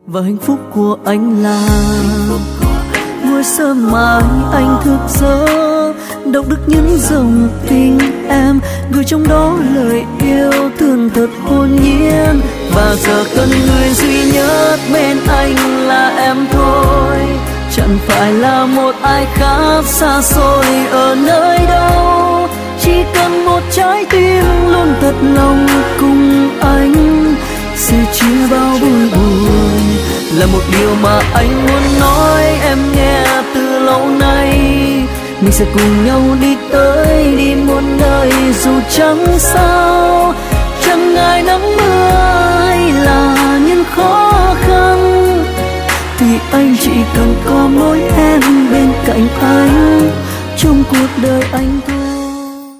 Và hạnh phúc của anh là ngồi sớm mai anh thức giấc, đọc được những dòng tình em gửi trong đó lời yêu thương thật hồn nhiên. Và giờ cần người duy nhất bên anh là em thôi, chẳng phải là một ai khác xa xôi ở nơi đâu. Chỉ cần một trái tim luôn thật lòng cùng anh, sẽ chia bao vui buồn là một điều mà anh muốn nói em nghe từ lâu nay. Mình sẽ cùng nhau đi tới đi muôn nơi dù chẳng sao, chẳng ngại nắng mưa hay là những khó khăn, thì anh chỉ cần có mỗi em bên cạnh anh trong cuộc đời anh thôi.